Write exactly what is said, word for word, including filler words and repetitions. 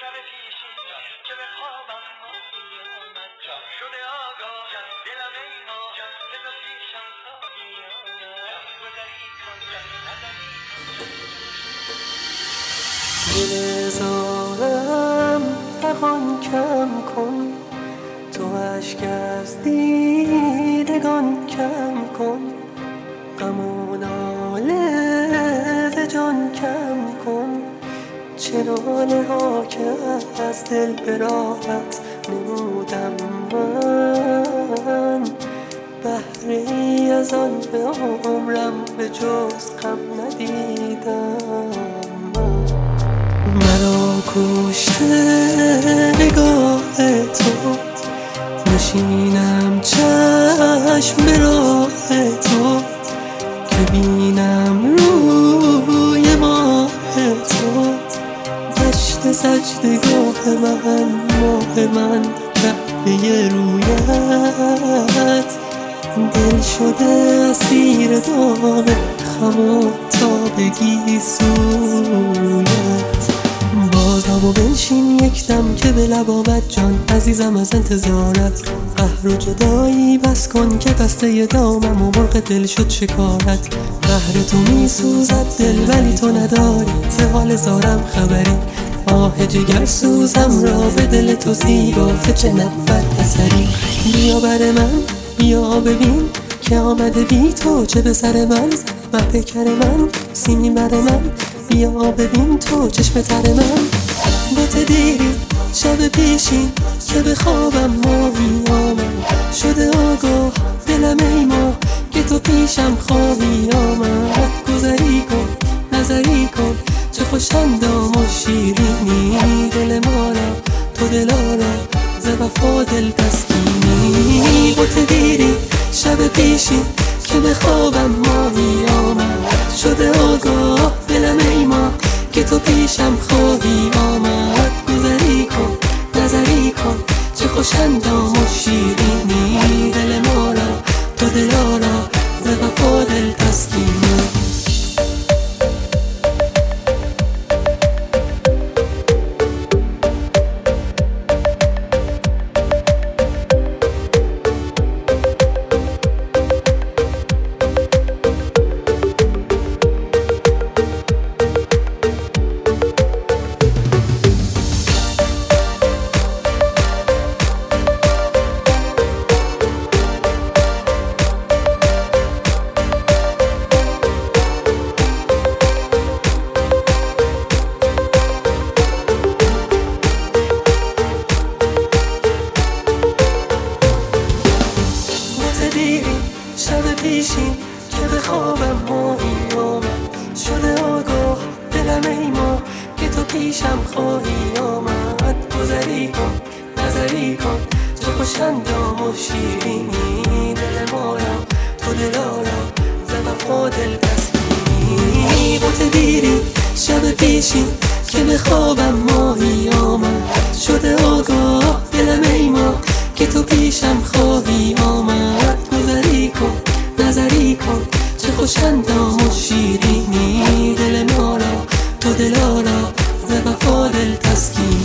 شب پیشی که به خوابم ماهی آمد شده آگاه دلم ای ماه که تو پیشم خواهی آمد گذری کن نظری کن دل زارم فغان کم کن تو اشک از دیدگان کم کن غم و ناله ز جان کم کن چه ناله ها که از دل به راحت نمودم من بهره ای از آن به عمرم به جز غم ندیدم مرا کشته نگاه تو نشینم چشم به راه تو که بینم روی ماه تو دشت سجدگاه من ماه من کعبه رویت دل شده اسیر دام خم و تابگی سویت بازم و بنشین یک دم که به لب آمد جان عزیزم از انتظارت قهر و جدایی بس کن که بسته دامم و مرغ دل شد شکارت قهر تو می سوزد دل ولی تو نداری ز حال زارم خبری آه جگر سوزم را به دل تو زیبا چه نبود اثری بیا بر من بیا ببین که آمده بی تو چه به سر من مه پیکر من سیمین بر من بیا ببین تو چشم تر من با دیری شب پیشین که به خوابم ماهی آمد شده آگاه دلم ای ماه که تو پیشم خواهی آمد گذری کن نظری کن چه خوش اندام و شیرینی دل ما را تو دلارا ز وفا دل تسکینی با دیری شب پیشین که به خوابم ماهی آمد شده آگاه دلم ای ماه که تو پیشم خواهی آمد گذری کن نظری کن چه خوش اندام و شیرینی دل ما را تو دلارا ز وفا دل تسکینی شب پیشین که به خوابم ماهی آمد شده آگاه دلم ای ماه که تو پیشم خواهی آمد گذری کن نظری کن چه خوش اندام و شیرینی دل ما را تو دلارا ز وفا دل تسکینی با دیری شب پیشین که به خوابم ماهی آمد شده آگاه دلم ای ماه که تو پیشم خواهی آمد گذری کن نظری کن چه خوش اندام و شیرینی دل ما را تو دلارا ز وفا دل تسکینی